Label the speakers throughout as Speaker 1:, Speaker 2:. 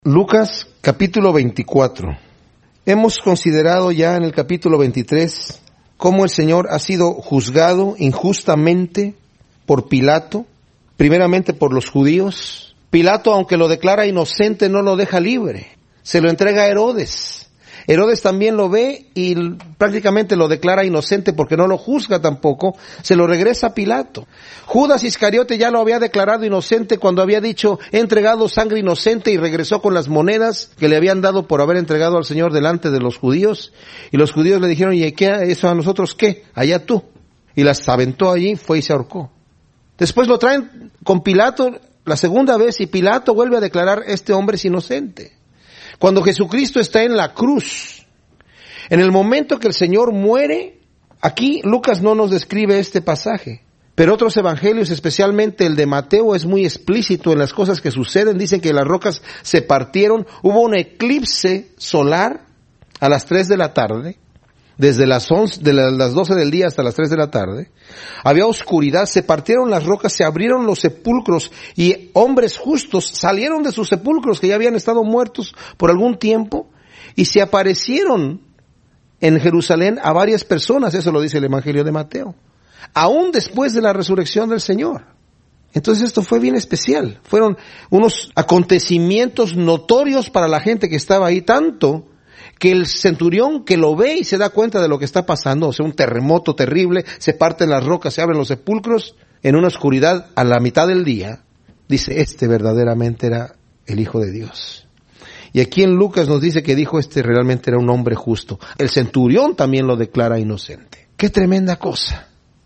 Speaker 1: Lucas capítulo 24. Hemos considerado ya en el capítulo 23 cómo el Señor ha sido juzgado injustamente por Pilato, primeramente por los judíos. Pilato, aunque lo declara inocente, no lo deja libre, se lo entrega a Herodes. Herodes también lo ve y prácticamente lo declara inocente porque no lo juzga tampoco, se lo regresa a Pilato. Judas Iscariote ya lo había declarado inocente cuando había dicho, he entregado sangre inocente, y regresó con las monedas que le habían dado por haber entregado al Señor delante de los judíos. Y los judíos le dijeron, ¿y qué eso a nosotros qué? Allá tú. Y las aventó allí, fue y se ahorcó. Después lo traen con Pilato la segunda vez y Pilato vuelve a declarar, este hombre es inocente. Cuando Jesucristo está en la cruz, en el momento que el Señor muere, aquí Lucas no nos describe este pasaje, pero otros evangelios, especialmente el de Mateo, es muy explícito en las cosas que suceden. Dicen que las rocas se partieron, hubo un eclipse solar a las 3 de la tarde, desde las 12 del día hasta las 3 de la tarde, había oscuridad, se partieron las rocas, se abrieron los sepulcros y hombres justos salieron de sus sepulcros que ya habían estado muertos por algún tiempo y se aparecieron en Jerusalén a varias personas, eso lo dice el Evangelio de Mateo, aún después de la resurrección del Señor. Entonces esto fue bien especial, fueron unos acontecimientos notorios para la gente que estaba ahí, tanto que el centurión que lo ve y se da cuenta de lo que está pasando, o sea, un terremoto terrible, se parten las rocas, se abren los sepulcros, en una oscuridad a la mitad del día, dice, este verdaderamente era el Hijo de Dios. Y aquí en Lucas nos dice que dijo, este realmente era un hombre justo. El centurión también lo declara inocente. ¡Qué tremenda cosa!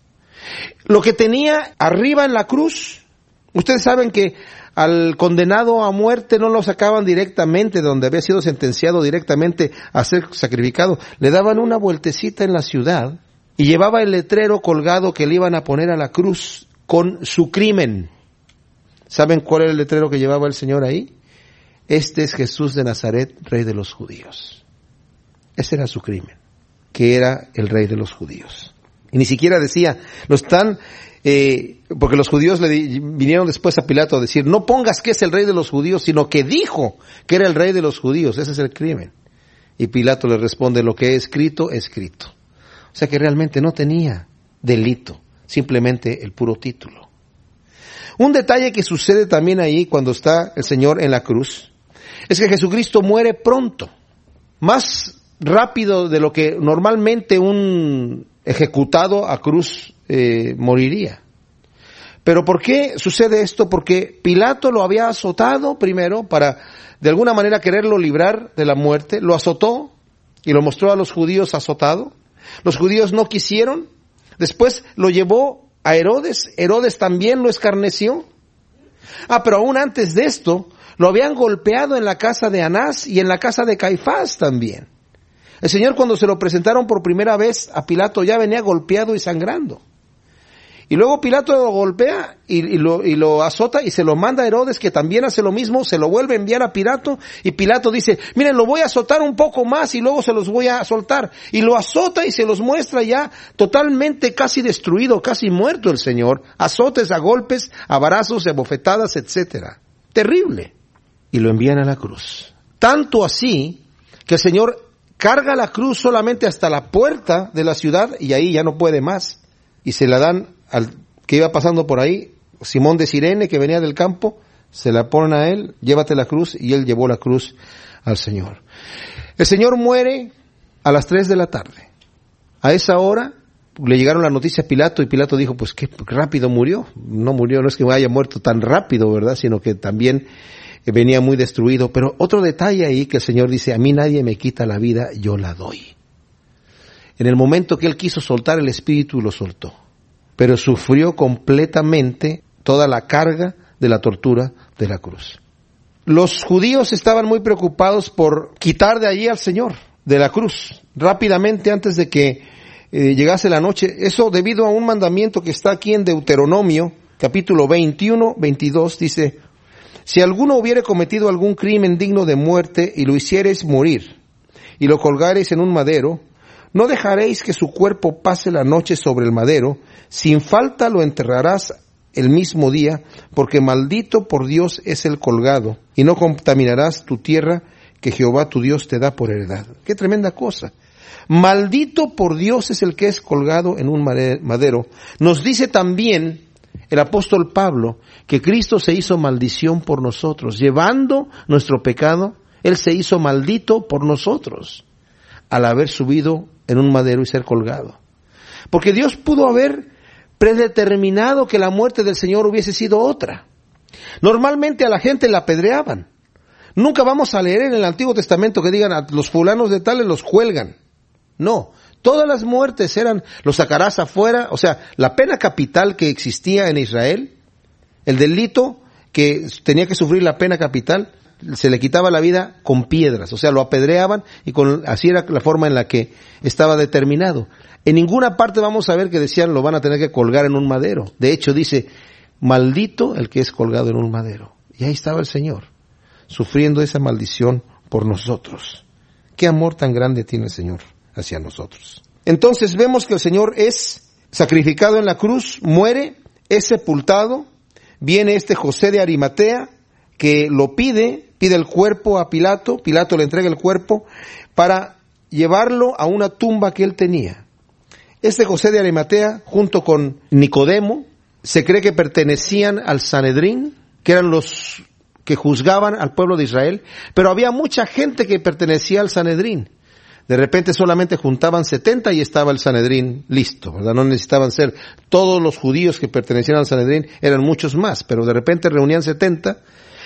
Speaker 1: Lo que tenía arriba en la cruz, ustedes saben que al condenado a muerte no lo sacaban directamente de donde había sido sentenciado directamente a ser sacrificado. Le daban una vueltecita en la ciudad y llevaba el letrero colgado que le iban a poner a la cruz con su crimen. ¿Saben cuál era el letrero que llevaba el Señor ahí? Este es Jesús de Nazaret, Rey de los judíos. Ese era su crimen, que era el Rey de los judíos. Y ni siquiera decía, lo están... porque los judíos le vinieron después a Pilato a decir, no pongas que es el rey de los judíos, sino que dijo que era el rey de los judíos, ese es el crimen. Y Pilato le responde, lo que he escrito, escrito. O sea que realmente no tenía delito, simplemente el puro título. Un detalle que sucede también ahí cuando está el Señor en la cruz, es que Jesucristo muere pronto, más rápido de lo que normalmente un ejecutado a cruz moriría. Pero ¿por qué sucede esto? Porque Pilato lo había azotado primero para de alguna manera quererlo librar de la muerte, lo azotó y lo mostró a los judíos azotado. Los judíos no quisieron, después lo llevó a Herodes, Herodes también lo escarneció. Pero aún antes de esto, lo habían golpeado en la casa de Anás y en la casa de Caifás también. El Señor, cuando se lo presentaron por primera vez a Pilato, ya venía golpeado y sangrando. Y luego Pilato lo golpea y lo azota y se lo manda a Herodes, que también hace lo mismo, se lo vuelve a enviar a Pilato, y Pilato dice, miren, lo voy a azotar un poco más y luego se los voy a soltar. Y lo azota y se los muestra ya totalmente casi destruido, casi muerto el Señor. Azotes, a golpes, a varazos, a bofetadas, etcétera. Terrible. Y lo envían a la cruz. Tanto así que el Señor carga la cruz solamente hasta la puerta de la ciudad y ahí ya no puede más. Y se la dan al que iba pasando por ahí, Simón de Cirene, que venía del campo, se la ponen a él, llévate la cruz, y él llevó la cruz al Señor. El Señor muere a las 3 de la tarde. A esa hora le llegaron la noticia a Pilato y Pilato dijo, pues qué rápido murió. No murió, no es que haya muerto tan rápido, ¿verdad? Sino que también venía muy destruido. Pero otro detalle ahí que el Señor dice, a mí nadie me quita la vida, yo la doy. En el momento que Él quiso soltar el Espíritu, lo soltó. Pero sufrió completamente toda la carga de la tortura de la cruz. Los judíos estaban muy preocupados por quitar de allí al Señor, de la cruz, rápidamente antes de que llegase la noche. Eso debido a un mandamiento que está aquí en Deuteronomio, capítulo 21, 22, dice, si alguno hubiere cometido algún crimen digno de muerte y lo hiciereis morir, y lo colgareis en un madero, no dejaréis que su cuerpo pase la noche sobre el madero, sin falta lo enterrarás el mismo día, porque maldito por Dios es el colgado, y no contaminarás tu tierra que Jehová tu Dios te da por heredad. ¡Qué tremenda cosa! Maldito por Dios es el que es colgado en un madero. Nos dice también el apóstol Pablo que Cristo se hizo maldición por nosotros, llevando nuestro pecado. Él se hizo maldito por nosotros al haber subido en un madero y ser colgado. Porque Dios pudo haber predeterminado que la muerte del Señor hubiese sido otra. Normalmente a la gente la apedreaban. Nunca vamos a leer en el Antiguo Testamento que digan a los fulanos de tales los cuelgan. No, todas las muertes eran, los sacarás afuera, o sea, la pena capital que existía en Israel, el delito que tenía que sufrir la pena capital, se le quitaba la vida con piedras, o sea, lo apedreaban y así era la forma en la que estaba determinado. En ninguna parte vamos a ver que decían lo van a tener que colgar en un madero. De hecho dice, maldito el que es colgado en un madero. Y ahí estaba el Señor, sufriendo esa maldición por nosotros. Qué amor tan grande tiene el Señor hacia nosotros. Entonces vemos que el Señor es sacrificado en la cruz, muere, es sepultado, viene este José de Arimatea que lo pide el cuerpo a Pilato, Pilato le entrega el cuerpo para llevarlo a una tumba que él tenía. Este José de Arimatea, junto con Nicodemo, se cree que pertenecían al Sanedrín, que eran los que juzgaban al pueblo de Israel, pero había mucha gente que pertenecía al Sanedrín. De repente solamente juntaban 70 y estaba el Sanedrín listo, ¿verdad? No necesitaban ser todos los judíos que pertenecían al Sanedrín, eran muchos más, pero de repente reunían 70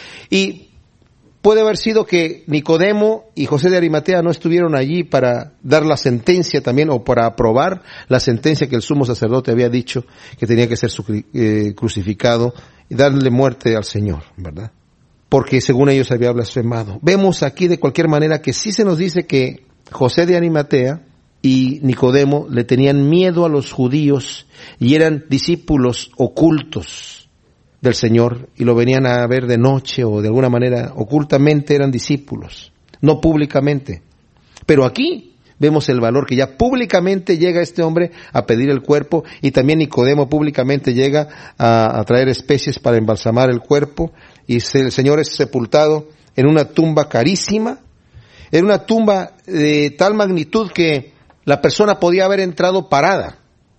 Speaker 1: y puede haber sido que Nicodemo y José de Arimatea no estuvieron allí para dar la sentencia también o para aprobar la sentencia que el sumo sacerdote había dicho que tenía que ser crucificado y darle muerte al Señor, ¿verdad? Porque según ellos había blasfemado. Vemos aquí de cualquier manera que sí se nos dice que José de Arimatea y Nicodemo le tenían miedo a los judíos y eran discípulos ocultos del Señor y lo venían a ver de noche o de alguna manera ocultamente eran discípulos, no públicamente. Pero aquí vemos el valor que ya públicamente llega este hombre a pedir el cuerpo y también Nicodemo públicamente llega a traer especies para embalsamar el cuerpo y el Señor es sepultado en una tumba carísima, en una tumba de tal magnitud que la persona podía haber entrado parada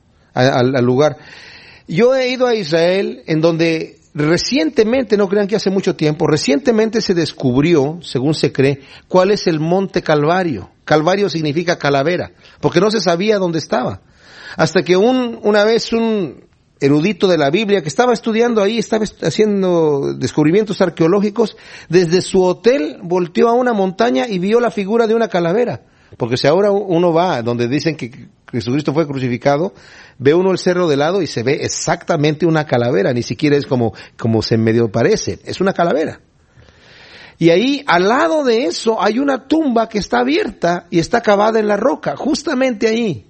Speaker 1: al lugar. Yo he ido a Israel en donde recientemente, no crean que hace mucho tiempo, recientemente se descubrió, según se cree, cuál es el monte Calvario. Calvario significa calavera, porque no se sabía dónde estaba. Hasta que una vez un erudito de la Biblia que estaba estudiando ahí, estaba haciendo descubrimientos arqueológicos, desde su hotel volteó a una montaña y vio la figura de una calavera. Porque si ahora uno va donde dicen que Jesucristo fue crucificado, ve uno el cerro de lado y se ve exactamente una calavera, ni siquiera es como se medio parece, es una calavera. Y ahí, al lado de eso, hay una tumba que está abierta y está cavada en la roca, justamente ahí.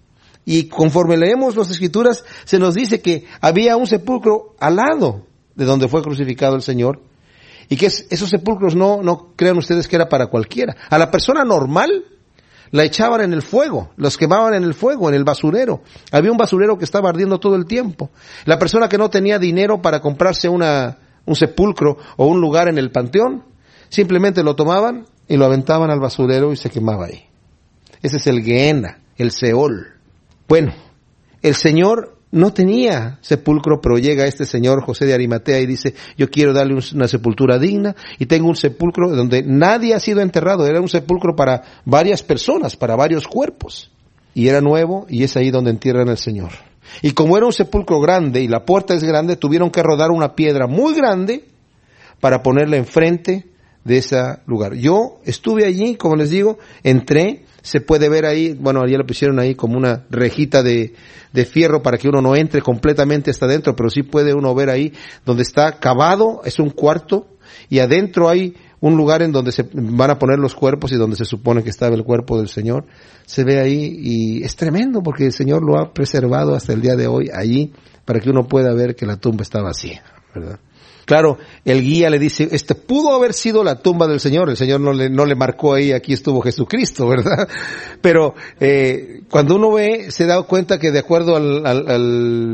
Speaker 1: Y conforme leemos las Escrituras, se nos dice que había un sepulcro al lado de donde fue crucificado el Señor, y que esos sepulcros no crean ustedes que era para cualquiera. A la persona normal la echaban en el fuego, los quemaban en el fuego, en el basurero. Había un basurero que estaba ardiendo todo el tiempo. La persona que no tenía dinero para comprarse un sepulcro o un lugar en el panteón, simplemente lo tomaban y lo aventaban al basurero y se quemaba ahí. Ese es el Gehenna, el Seol. Bueno, el Señor no tenía sepulcro, pero llega este señor José de Arimatea y dice, yo quiero darle una sepultura digna y tengo un sepulcro donde nadie ha sido enterrado. Era un sepulcro para varias personas, para varios cuerpos. Y era nuevo y es ahí donde entierran al Señor. Y como era un sepulcro grande y la puerta es grande, tuvieron que rodar una piedra muy grande para ponerla enfrente de ese lugar. Yo estuve allí, como les digo, entré. Se puede ver ahí, bueno, ya lo pusieron ahí como una rejita de fierro para que uno no entre completamente hasta adentro, pero sí puede uno ver ahí donde está cavado, es un cuarto, y adentro hay un lugar en donde se van a poner los cuerpos y donde se supone que estaba el cuerpo del Señor. Se ve ahí y es tremendo porque el Señor lo ha preservado hasta el día de hoy allí para que uno pueda ver que la tumba está vacía, ¿verdad? Claro, el guía le dice, pudo haber sido la tumba del Señor. El Señor no le marcó ahí, aquí estuvo Jesucristo, ¿verdad? Pero cuando uno ve, se da cuenta que de acuerdo al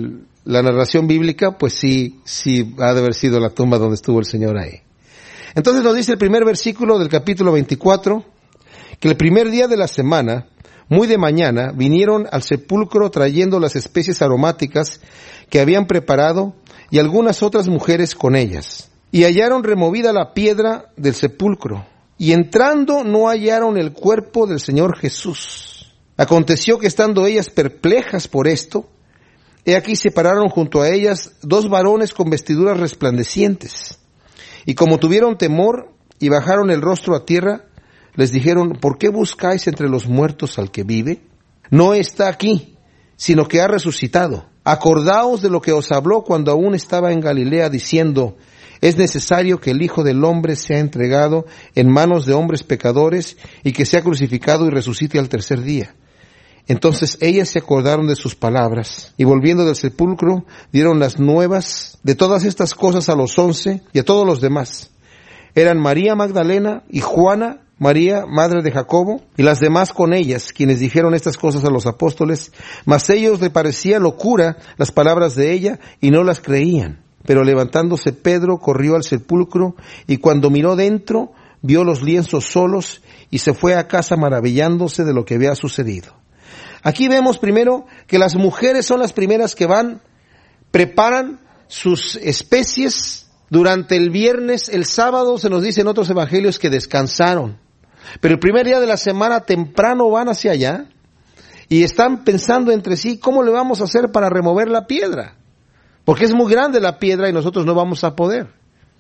Speaker 1: la narración bíblica, pues sí ha de haber sido la tumba donde estuvo el Señor ahí. Entonces nos dice el primer versículo del capítulo 24, que el primer día de la semana, muy de mañana, vinieron al sepulcro trayendo las especies aromáticas que habían preparado y algunas otras mujeres con ellas. Y hallaron removida la piedra del sepulcro, y entrando no hallaron el cuerpo del Señor Jesús. Aconteció que estando ellas perplejas por esto, he aquí se pararon junto a ellas 2 varones con vestiduras resplandecientes. Y como tuvieron temor y bajaron el rostro a tierra, les dijeron, ¿por qué buscáis entre los muertos al que vive? No está aquí, sino que ha resucitado. Acordaos de lo que os habló cuando aún estaba en Galilea, diciendo, es necesario que el Hijo del Hombre sea entregado en manos de hombres pecadores y que sea crucificado y resucite al tercer día. Entonces ellas se acordaron de sus palabras, y volviendo del sepulcro, dieron las nuevas de todas estas cosas a los 11 y a todos los demás. Eran María Magdalena y Juana, María, madre de Jacobo, y las demás con ellas, quienes dijeron estas cosas a los apóstoles, mas ellos le parecía locura las palabras de ella, y no las creían. Pero levantándose Pedro, corrió al sepulcro, y cuando miró dentro, vio los lienzos solos, y se fue a casa maravillándose de lo que había sucedido. Aquí vemos primero que las mujeres son las primeras que van, preparan sus especies durante el viernes. El sábado se nos dice en otros evangelios que descansaron, pero el primer día de la semana temprano van hacia allá y están pensando entre sí, ¿cómo le vamos a hacer para remover la piedra? Porque es muy grande la piedra y nosotros no vamos a poder.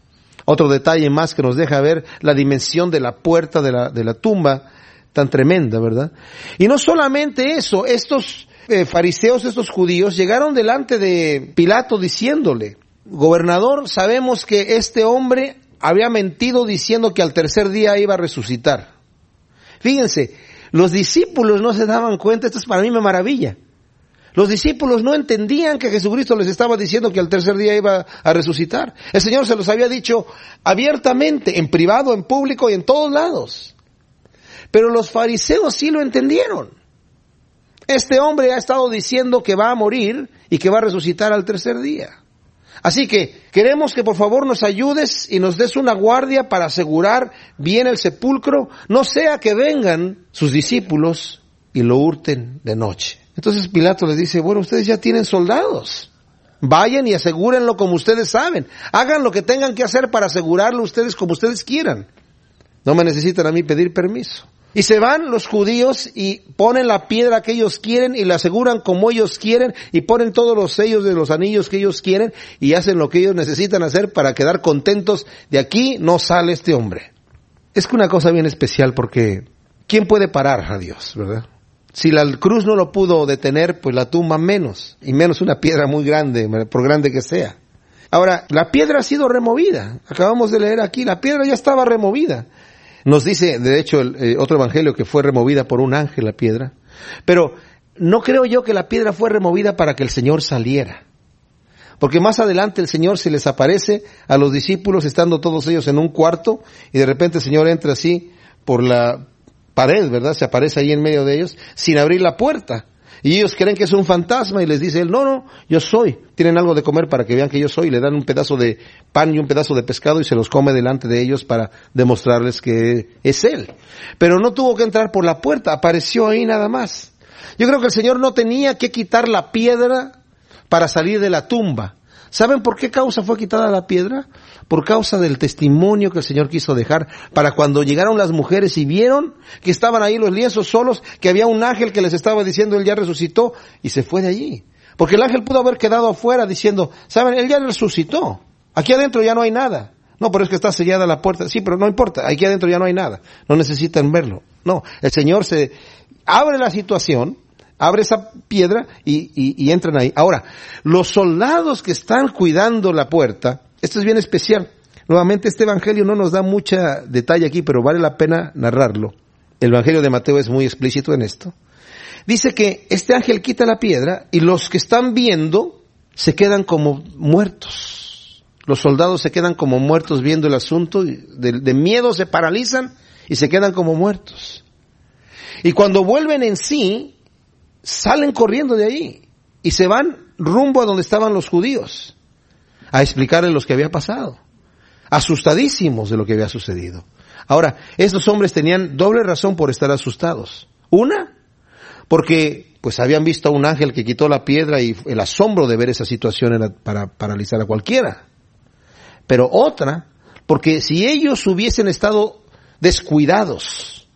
Speaker 1: Otro detalle más que nos deja ver la dimensión de la puerta de la tumba, tan tremenda, ¿verdad? Y no solamente eso, estos fariseos, estos judíos, llegaron delante de Pilato diciéndole, gobernador, sabemos que este hombre había mentido diciendo que al tercer día iba a resucitar. Fíjense, los discípulos no se daban cuenta, esto es para mí me maravilla. Los discípulos no entendían que Jesucristo les estaba diciendo que al tercer día iba a resucitar. El Señor se los había dicho abiertamente, en privado, en público y en todos lados. Pero los fariseos sí lo entendieron. Este hombre ha estado diciendo que va a morir y que va a resucitar al tercer día. Así que queremos que por favor nos ayudes y nos des una guardia para asegurar bien el sepulcro, no sea que vengan sus discípulos y lo hurten de noche. Entonces Pilato les dice, bueno, ustedes ya tienen soldados, vayan y asegúrenlo como ustedes saben, hagan lo que tengan que hacer para asegurarlo ustedes como ustedes quieran, no me necesitan a mí pedir permiso. Y se van los judíos y ponen la piedra que ellos quieren y la aseguran como ellos quieren y ponen todos los sellos de los anillos que ellos quieren y hacen lo que ellos necesitan hacer para quedar contentos. De aquí no sale este hombre. Es que una cosa bien especial porque ¿quién puede parar a Dios, verdad? Si la cruz no lo pudo detener, pues la tumba menos, y menos una piedra muy grande, por grande que sea. Ahora, la piedra ha sido removida. Acabamos de leer aquí, la piedra ya estaba removida. Nos dice, de hecho, otro evangelio que fue removida por un ángel la piedra. Pero no creo yo que la piedra fue removida para que el Señor saliera. Porque más adelante el Señor se les aparece a los discípulos estando todos ellos en un cuarto y de repente el Señor entra así por la pared, ¿verdad? Se aparece ahí en medio de ellos sin abrir la puerta. Y ellos creen que es un fantasma y les dice él, no, yo soy. Tienen algo de comer para que vean que yo soy. Le dan un pedazo de pan y un pedazo de pescado y se los come delante de ellos para demostrarles que es él. Pero no tuvo que entrar por la puerta, apareció ahí nada más. Yo creo que el Señor no tenía que quitar la piedra para salir de la tumba. ¿Saben por qué causa fue quitada la piedra? Por causa del testimonio que el Señor quiso dejar para cuando llegaron las mujeres y vieron que estaban ahí los lienzos solos, que había un ángel que les estaba diciendo, él ya resucitó, y se fue de allí. Porque el ángel pudo haber quedado afuera diciendo, ¿saben? Él ya resucitó. Aquí adentro ya no hay nada. No, pero es que está sellada la puerta. Sí, pero no importa, aquí adentro ya no hay nada. No necesitan verlo. No, el Señor se abre la situación, abre esa piedra y entran ahí. Ahora, los soldados que están cuidando la puerta, esto es bien especial. Nuevamente, este evangelio no nos da mucha detalle aquí, pero vale la pena narrarlo. El evangelio de Mateo es muy explícito en esto. Dice que este ángel quita la piedra y los que están viendo se quedan como muertos. Los soldados se quedan como muertos viendo el asunto, de miedo se paralizan y se quedan como muertos. Y cuando vuelven en sí, salen corriendo de allí y se van rumbo a donde estaban los judíos, a explicarles lo que había pasado, asustadísimos de lo que había sucedido. Ahora, estos hombres tenían doble razón por estar asustados. Una, porque pues habían visto a un ángel que quitó la piedra y el asombro de ver esa situación era para paralizar a cualquiera. Pero otra, porque si ellos hubiesen estado descuidados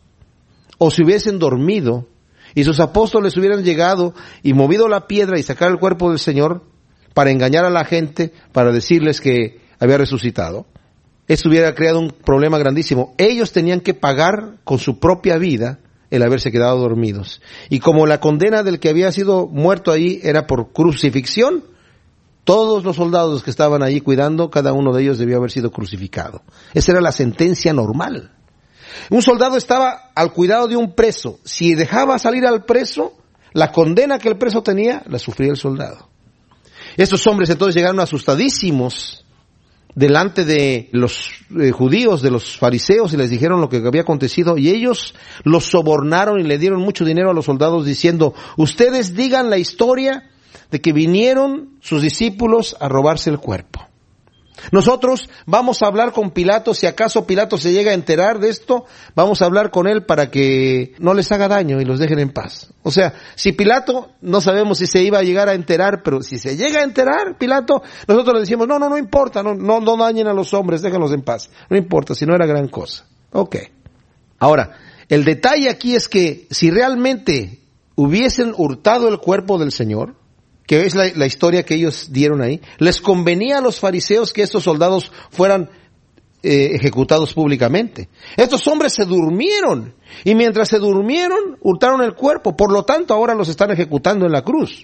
Speaker 1: o se hubiesen dormido y sus apóstoles hubieran llegado y movido la piedra y sacar el cuerpo del Señor para engañar a la gente, para decirles que había resucitado, esto hubiera creado un problema grandísimo. Ellos tenían que pagar con su propia vida el haberse quedado dormidos. Y como la condena del que había sido muerto ahí era por crucifixión, todos los soldados que estaban allí cuidando, cada uno de ellos debió haber sido crucificado. Esa era la sentencia normal. Un soldado estaba al cuidado de un preso. Si dejaba salir al preso, la condena que el preso tenía, la sufría el soldado. Estos hombres entonces llegaron asustadísimos delante de los judíos, de los fariseos, y les dijeron lo que había acontecido, y ellos los sobornaron y le dieron mucho dinero a los soldados diciendo: ustedes digan la historia de que vinieron sus discípulos a robarse el cuerpo. Nosotros vamos a hablar con Pilato, si acaso Pilato se llega a enterar de esto, vamos a hablar con él para que no les haga daño y los dejen en paz. O sea, si Pilato, no sabemos si se iba a llegar a enterar, pero si se llega a enterar Pilato, nosotros le decimos, no importa, no dañen a los hombres, déjenlos en paz. No importa, si no era gran cosa. Ok. Ahora, el detalle aquí es que si realmente hubiesen hurtado el cuerpo del Señor, que es la historia que ellos dieron ahí, les convenía a los fariseos que estos soldados fueran ejecutados públicamente. Estos hombres se durmieron, y mientras se durmieron, hurtaron el cuerpo, por lo tanto ahora los están ejecutando en la cruz,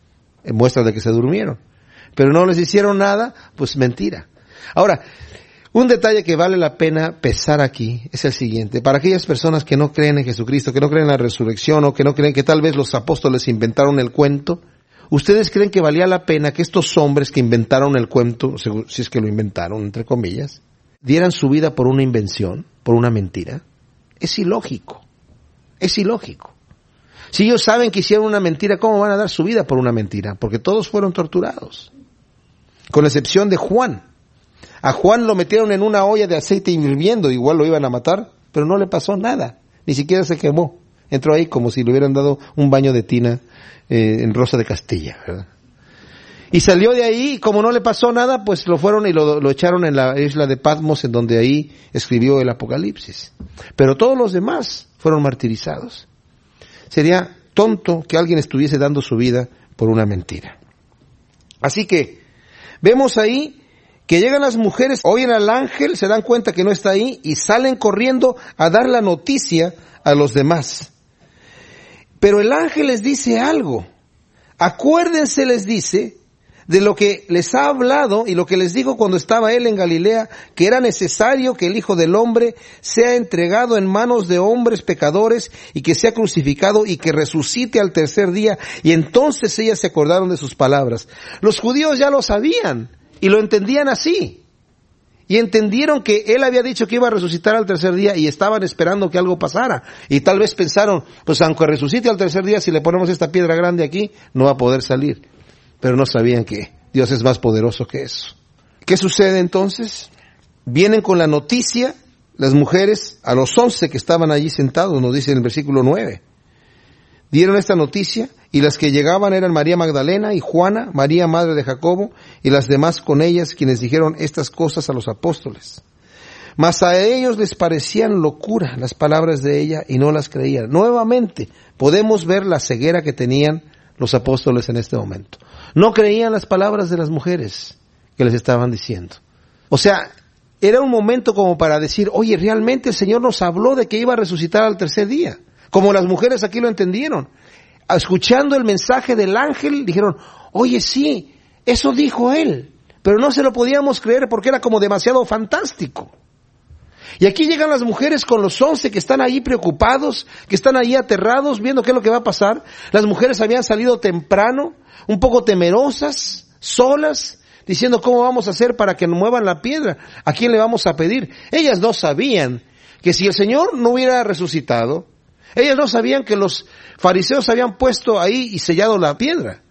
Speaker 1: en muestra de que se durmieron. Pero no les hicieron nada, pues mentira. Ahora, un detalle que vale la pena pesar aquí es el siguiente: para aquellas personas que no creen en Jesucristo, que no creen en la resurrección, o que no creen que tal vez los apóstoles inventaron el cuento, ¿ustedes creen que valía la pena que estos hombres que inventaron el cuento, si es que lo inventaron, entre comillas, dieran su vida por una invención, por una mentira? Es ilógico. Es ilógico. Si ellos saben que hicieron una mentira, ¿cómo van a dar su vida por una mentira? Porque todos fueron torturados, con la excepción de Juan. A Juan lo metieron en una olla de aceite hirviendo, igual lo iban a matar, pero no le pasó nada, ni siquiera se quemó. Entró ahí como si le hubieran dado un baño de tina en Rosa de Castilla, ¿verdad? Y salió de ahí, y como no le pasó nada, pues lo fueron y lo echaron en la isla de Patmos, en donde ahí escribió el Apocalipsis. Pero todos los demás fueron martirizados. Sería tonto que alguien estuviese dando su vida por una mentira. Así que vemos ahí que llegan las mujeres, oyen al ángel, se dan cuenta que no está ahí y salen corriendo a dar la noticia a los demás. Pero el ángel les dice algo. Acuérdense, les dice, de lo que les ha hablado y lo que les dijo cuando estaba él en Galilea, que era necesario que el Hijo del Hombre sea entregado en manos de hombres pecadores y que sea crucificado y que resucite al tercer día. Y entonces ellas se acordaron de sus palabras. Los judíos ya lo sabían y lo entendían así. Y entendieron que él había dicho que iba a resucitar al tercer día y estaban esperando que algo pasara. Y tal vez pensaron, pues aunque resucite al tercer día, si le ponemos esta piedra grande aquí, no va a poder salir. Pero no sabían que Dios es más poderoso que eso. ¿Qué sucede entonces? Vienen con la noticia las mujeres a los 11 que estaban allí sentados, nos dice en el versículo 9. Dieron esta noticia, y las que llegaban eran María Magdalena y Juana, María madre de Jacobo, y las demás con ellas, quienes dijeron estas cosas a los apóstoles. Mas a ellos les parecían locura las palabras de ella, y no las creían. Nuevamente podemos ver la ceguera que tenían los apóstoles en este momento. No creían las palabras de las mujeres que les estaban diciendo. O sea, era un momento como para decir, oye, realmente el Señor nos habló de que iba a resucitar al tercer día. Como las mujeres aquí lo entendieron. Escuchando el mensaje del ángel, dijeron, oye, sí, eso dijo él. Pero no se lo podíamos creer porque era como demasiado fantástico. Y aquí llegan las mujeres con los 11 que están ahí preocupados, que están ahí aterrados, viendo qué es lo que va a pasar. Las mujeres habían salido temprano, un poco temerosas, solas, diciendo cómo vamos a hacer para que muevan la piedra, a quién le vamos a pedir. Ellas no sabían que si el Señor no hubiera resucitado, ellas no sabían que los fariseos habían puesto ahí y sellado la piedra.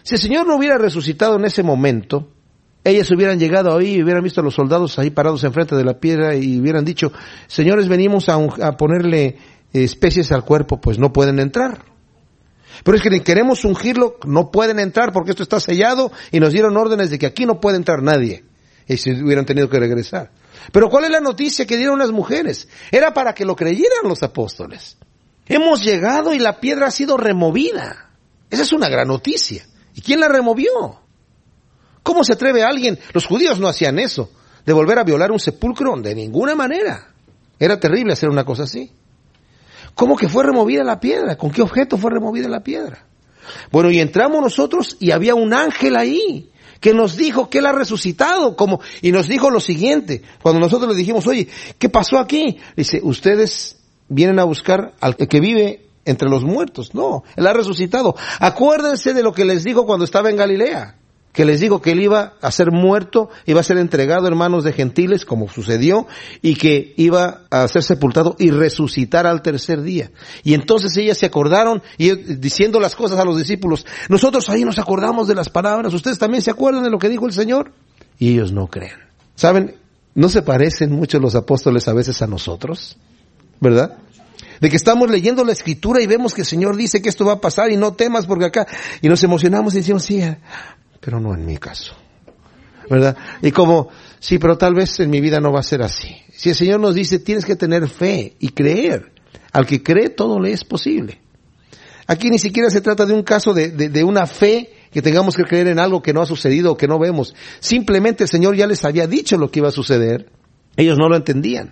Speaker 1: Si el Señor no hubiera resucitado en ese momento, ellas hubieran llegado ahí y hubieran visto a los soldados ahí parados enfrente de la piedra y hubieran dicho, señores, venimos a ponerle especies al cuerpo, pues no pueden entrar. Pero es que ni queremos ungirlo, no pueden entrar porque esto está sellado y nos dieron órdenes de que aquí no puede entrar nadie. Y si hubieran tenido que regresar. Pero ¿cuál es la noticia que dieron las mujeres? Era para que lo creyeran los apóstoles. Hemos llegado y la piedra ha sido removida. Esa es una gran noticia. ¿Y quién la removió? ¿Cómo se atreve alguien? Los judíos no hacían eso, de volver a violar un sepulcro, de ninguna manera. Era terrible hacer una cosa así. ¿Cómo que fue removida la piedra? ¿Con qué objeto fue removida la piedra? Bueno, y entramos nosotros y había un ángel ahí que nos dijo que él ha resucitado, y nos dijo lo siguiente, cuando nosotros le dijimos, oye, ¿qué pasó aquí? Dice, ustedes vienen a buscar al que vive entre los muertos. No, él ha resucitado. Acuérdense de lo que les dijo cuando estaba en Galilea, que les dijo que él iba a ser muerto, iba a ser entregado en manos de gentiles, como sucedió, y que iba a ser sepultado y resucitar al tercer día. Y entonces ellas se acordaron, y diciendo las cosas a los discípulos, nosotros ahí nos acordamos de las palabras, ¿ustedes también se acuerdan de lo que dijo el Señor? Y ellos no creen. ¿Saben? ¿No se parecen mucho los apóstoles a veces a nosotros? ¿Verdad? De que estamos leyendo la Escritura y vemos que el Señor dice que esto va a pasar y no temas porque acá, y nos emocionamos y decimos, sí, pero no en mi caso, ¿verdad? Y como, sí, pero tal vez en mi vida no va a ser así. Si el Señor nos dice, tienes que tener fe y creer. Al que cree, todo le es posible. Aquí ni siquiera se trata de un caso de una fe que tengamos que creer en algo que no ha sucedido o que no vemos. Simplemente el Señor ya les había dicho lo que iba a suceder. Ellos no lo entendían.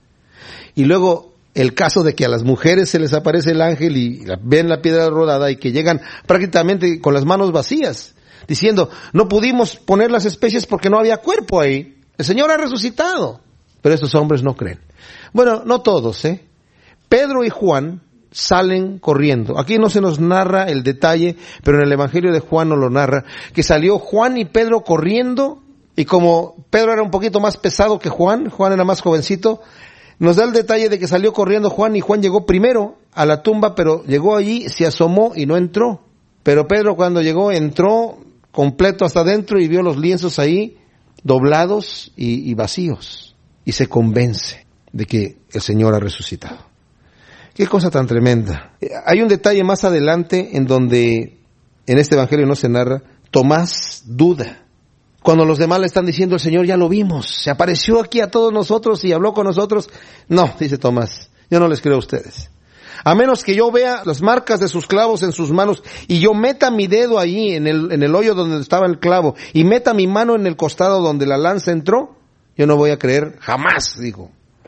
Speaker 1: Y luego, el caso de que a las mujeres se les aparece el ángel y ven la piedra rodada y que llegan prácticamente con las manos vacías, diciendo, no pudimos poner las especies porque no había cuerpo ahí. El Señor ha resucitado. Pero estos hombres no creen. Bueno, no todos, Pedro y Juan salen corriendo. Aquí no se nos narra el detalle, pero en el Evangelio de Juan nos lo narra, que salió Juan y Pedro corriendo, y como Pedro era un poquito más pesado que Juan era más jovencito, nos da el detalle de que salió corriendo Juan y Juan llegó primero a la tumba, pero llegó allí, se asomó y no entró. Pero Pedro cuando llegó entró completo hasta adentro y vio los lienzos ahí doblados y vacíos. Y se convence de que el Señor ha resucitado. Qué cosa tan tremenda. Hay un detalle más adelante en donde en este evangelio no se narra, Tomás duda. Cuando los demás le están diciendo, el Señor ya lo vimos, se apareció aquí a todos nosotros y habló con nosotros. No, dice Tomás, yo no les creo a ustedes. A menos que yo vea las marcas de sus clavos en sus manos y yo meta mi dedo ahí en el hoyo donde estaba el clavo y meta mi mano en el costado donde la lanza entró, yo no voy a creer jamás, dijo.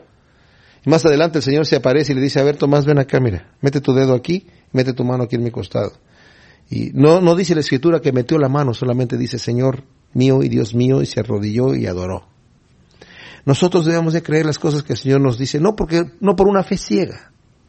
Speaker 1: Y más adelante el Señor se aparece y le dice, a ver Tomás, ven acá, mira, mete tu dedo aquí, mete tu mano aquí en mi costado. Y no dice la Escritura que metió la mano, solamente dice, Señor mío y Dios mío, y se arrodilló y adoró. Nosotros debemos de creer las cosas que el Señor nos dice, no por una fe ciega,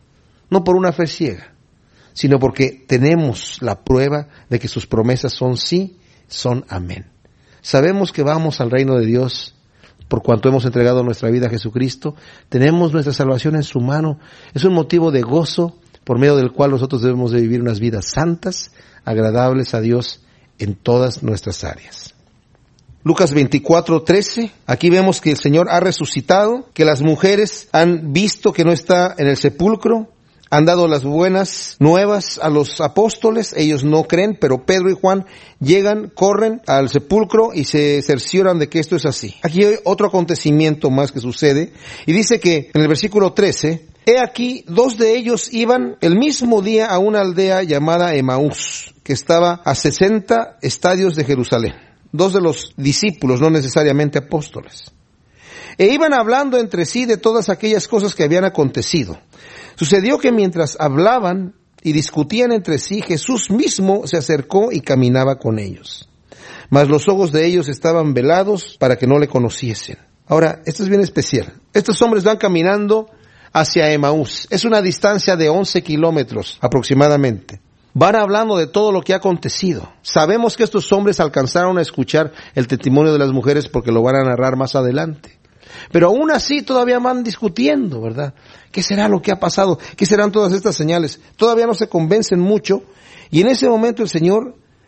Speaker 1: sino porque tenemos la prueba de que sus promesas son sí, son amén. Sabemos que vamos al reino de Dios por cuanto hemos entregado nuestra vida a Jesucristo, tenemos nuestra salvación en su mano, es un motivo de gozo por medio del cual nosotros debemos de vivir unas vidas santas, agradables a Dios en todas nuestras áreas. Lucas 24:13, aquí vemos que el Señor ha resucitado, que las mujeres han visto que no está en el sepulcro, han dado las buenas nuevas a los apóstoles, ellos no creen, pero Pedro y Juan llegan, corren al sepulcro y se cercioran de que esto es así. Aquí hay otro acontecimiento más que sucede, y dice que en el versículo 13, he aquí, 2 de ellos iban el mismo día a una aldea llamada Emaús, que estaba a 60 estadios de Jerusalén. 2 de los discípulos, no necesariamente apóstoles. E iban hablando entre sí de todas aquellas cosas que habían acontecido. Sucedió que mientras hablaban y discutían entre sí, Jesús mismo se acercó y caminaba con ellos. Mas los ojos de ellos estaban velados para que no le conociesen. Ahora, esto es bien especial. Estos hombres van caminando hacia Emaús. Es una distancia de 11 kilómetros aproximadamente. Van hablando de todo lo que ha acontecido. Sabemos que estos hombres alcanzaron a escuchar el testimonio de las mujeres porque lo van a narrar más adelante. Pero aún así todavía van discutiendo, ¿verdad? ¿Qué será lo que ha pasado? ¿Qué serán todas estas señales? Todavía no se convencen mucho. Y en ese momento el Señor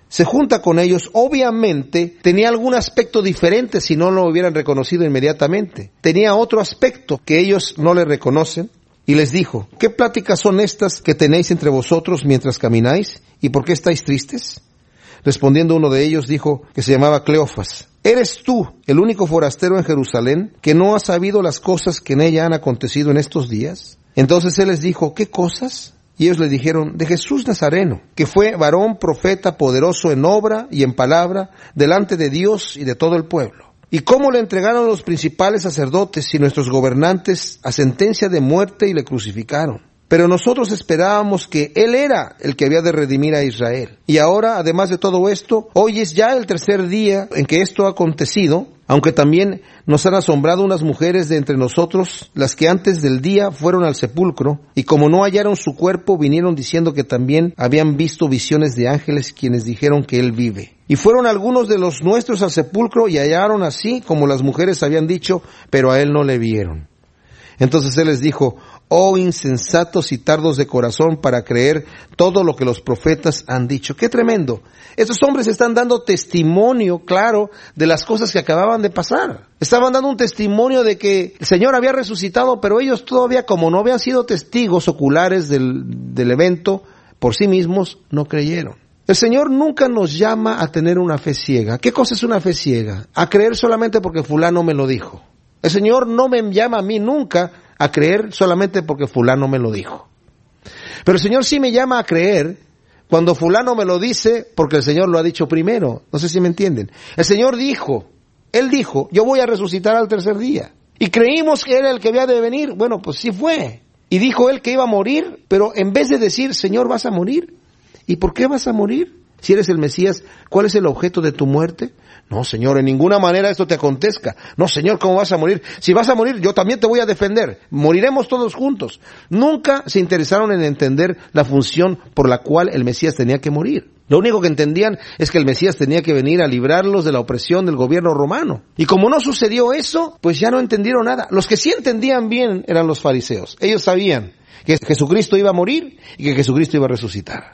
Speaker 1: se junta con ellos, obviamente tenía algún aspecto diferente si no lo hubieran reconocido inmediatamente. Tenía otro aspecto que ellos no le reconocen y les dijo, ¿qué pláticas son estas que tenéis entre vosotros mientras camináis? ¿Y por qué estáis tristes? Respondiendo uno de ellos dijo, que se llamaba Cleofas, ¿eres tú el único forastero en Jerusalén que no ha sabido las cosas que en ella han acontecido en estos días? Entonces él les dijo, ¿qué cosas? Y ellos le dijeron, de Jesús Nazareno, que fue varón, profeta, poderoso en obra y en palabra, delante de Dios y de todo el pueblo. Y cómo le entregaron los principales sacerdotes y nuestros gobernantes a sentencia de muerte y le crucificaron. Pero nosotros esperábamos que Él era el que había de redimir a Israel. Y ahora, además de todo esto, hoy es ya el tercer día en que esto ha acontecido, aunque también nos han asombrado unas mujeres de entre nosotros, las que antes del día fueron al sepulcro, y como no hallaron su cuerpo, vinieron diciendo que también habían visto visiones de ángeles quienes dijeron que Él vive. Y fueron algunos de los nuestros al sepulcro y hallaron así como las mujeres habían dicho, pero a Él no le vieron. Entonces Él les dijo, oh insensatos y tardos de corazón para creer todo lo que los profetas han dicho. ¡Qué tremendo! Estos hombres están dando testimonio claro de las cosas que acababan de pasar. Estaban dando un testimonio de que el Señor había resucitado, pero ellos todavía, como no habían sido testigos oculares del evento, por sí mismos no creyeron. El Señor nunca nos llama a tener una fe ciega. ¿Qué cosa es una fe ciega? A creer solamente porque fulano me lo dijo. El Señor no me llama a mí nunca a creer solamente porque fulano me lo dijo. Pero el Señor sí me llama a creer cuando fulano me lo dice porque el Señor lo ha dicho primero. No sé si me entienden. El Señor dijo, Él dijo, yo voy a resucitar al tercer día. Y creímos que era el que había de venir. Bueno, pues sí fue. Y dijo Él que iba a morir, pero en vez de decir, Señor, ¿vas a morir? ¿Y por qué vas a morir? Si eres el Mesías, ¿cuál es el objeto de tu muerte? No, Señor, en ninguna manera esto te acontezca. No, Señor, ¿cómo vas a morir? Si vas a morir, yo también te voy a defender. Moriremos todos juntos. Nunca se interesaron en entender la función por la cual el Mesías tenía que morir. Lo único que entendían es que el Mesías tenía que venir a librarlos de la opresión del gobierno romano. Y como no sucedió eso, pues ya no entendieron nada. Los que sí entendían bien eran los fariseos. Ellos sabían que Jesucristo iba a morir y que Jesucristo iba a resucitar.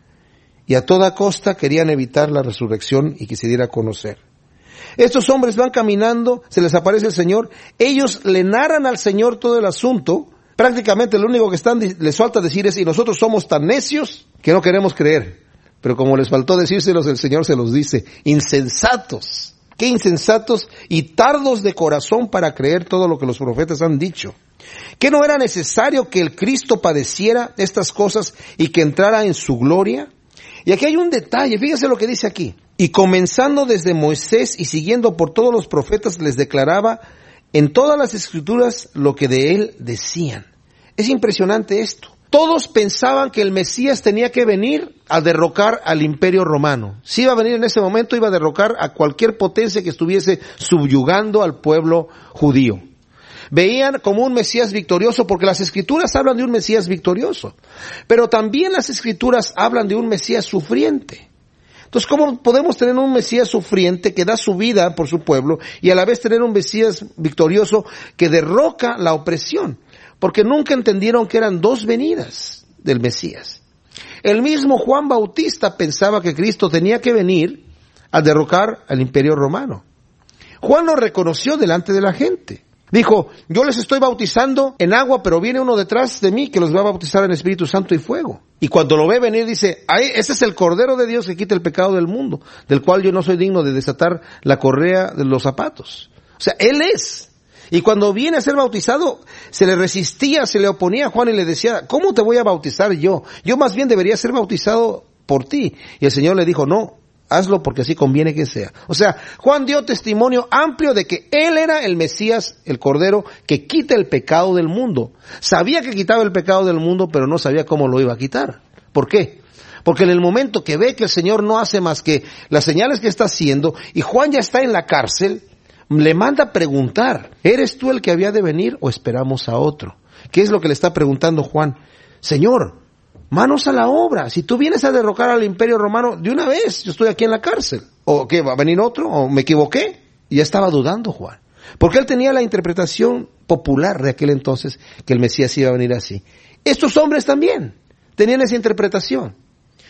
Speaker 1: Y a toda costa querían evitar la resurrección y que se diera a conocer. Estos hombres van caminando, se les aparece el Señor, ellos le narran al Señor todo el asunto, prácticamente lo único que les falta decir es, y nosotros somos tan necios que no queremos creer. Pero como les faltó decírselos, el Señor se los dice, insensatos. Qué insensatos y tardos de corazón para creer todo lo que los profetas han dicho. ¿Que no era necesario que el Cristo padeciera estas cosas y que entrara en su gloria? Y aquí hay un detalle, fíjense lo que dice aquí. Y comenzando desde Moisés y siguiendo por todos los profetas, les declaraba en todas las escrituras lo que de él decían. Es impresionante esto. Todos pensaban que el Mesías tenía que venir a derrocar al imperio romano. Si iba a venir en ese momento, iba a derrocar a cualquier potencia que estuviese subyugando al pueblo judío. Veían como un Mesías victorioso, porque las Escrituras hablan de un Mesías victorioso, pero también las Escrituras hablan de un Mesías sufriente. Entonces, ¿cómo podemos tener un Mesías sufriente que da su vida por su pueblo y a la vez tener un Mesías victorioso que derroca la opresión? Porque nunca entendieron que eran dos venidas del Mesías. El mismo Juan Bautista pensaba que Cristo tenía que venir a derrocar al imperio romano. Juan lo reconoció delante de la gente. Dijo, yo les estoy bautizando en agua, pero viene uno detrás de mí que los va a bautizar en Espíritu Santo y fuego. Y cuando lo ve venir dice, ese es el Cordero de Dios que quita el pecado del mundo, del cual yo no soy digno de desatar la correa de los zapatos. O sea, Él es. Y cuando viene a ser bautizado, se le resistía, se le oponía a Juan y le decía, ¿cómo te voy a bautizar yo? Yo más bien debería ser bautizado por ti. Y el Señor le dijo, no, hazlo porque así conviene que sea. O sea, Juan dio testimonio amplio de que Él era el Mesías, el Cordero, que quita el pecado del mundo. Sabía que quitaba el pecado del mundo, pero no sabía cómo lo iba a quitar. ¿Por qué? Porque en el momento que ve que el Señor no hace más que las señales que está haciendo, y Juan ya está en la cárcel, le manda a preguntar, ¿eres tú el que había de venir o esperamos a otro? ¿Qué es lo que le está preguntando Juan? Señor, manos a la obra. Si tú vienes a derrocar al imperio romano, de una vez, yo estoy aquí en la cárcel. ¿O qué, va a venir otro? ¿O me equivoqué? Y ya estaba dudando Juan. Porque él tenía la interpretación popular de aquel entonces que el Mesías iba a venir así. Estos hombres también tenían esa interpretación.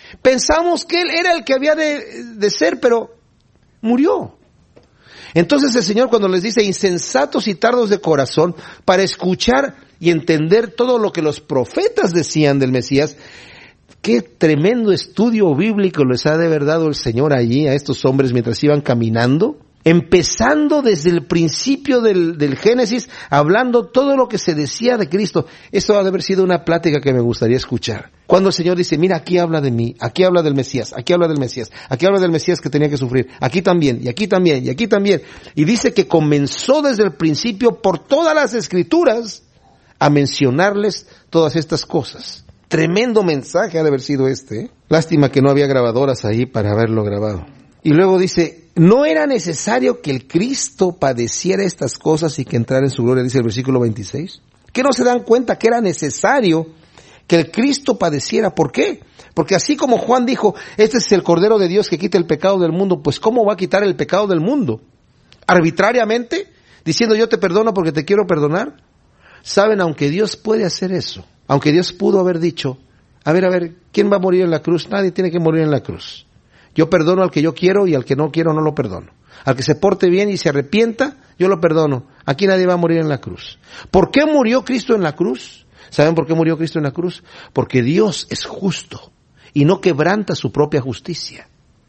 Speaker 1: Pensamos que Él era el que había de ser, pero murió. Entonces el Señor, cuando les dice insensatos y tardos de corazón para escuchar y entender todo lo que los profetas decían del Mesías, qué tremendo estudio bíblico les ha de haber dado el Señor allí a estos hombres mientras iban caminando, empezando desde el principio del Génesis, hablando todo lo que se decía de Cristo. Esto ha de haber sido una plática que me gustaría escuchar. Cuando el Señor dice, mira, aquí habla de mí, aquí habla del Mesías, aquí habla del Mesías, aquí habla del Mesías que tenía que sufrir, aquí también, y aquí también, y aquí también. Y dice que comenzó desde el principio por todas las Escrituras a mencionarles todas estas cosas. Tremendo mensaje ha de haber sido este, ¿eh? Lástima que no había grabadoras ahí para haberlo grabado. Y luego dice, no era necesario que el Cristo padeciera estas cosas y que entrara en su gloria, dice el versículo 26. ¿Qué no se dan cuenta que era necesario que el Cristo padeciera? ¿Por qué? Porque así como Juan dijo, este es el Cordero de Dios que quita el pecado del mundo, pues ¿cómo va a quitar el pecado del mundo? ¿Arbitrariamente? Diciendo yo te perdono porque te quiero perdonar. Saben, aunque Dios puede hacer eso, aunque Dios pudo haber dicho, a ver, ¿quién va a morir en la cruz? Nadie tiene que morir en la cruz. Yo perdono al que yo quiero y al que no quiero no lo perdono. Al que se porte bien y se arrepienta, yo lo perdono. Aquí nadie va a morir en la cruz. ¿Por qué murió Cristo en la cruz? ¿Saben por qué murió Cristo en la cruz? Porque Dios es justo y no quebranta su propia justicia.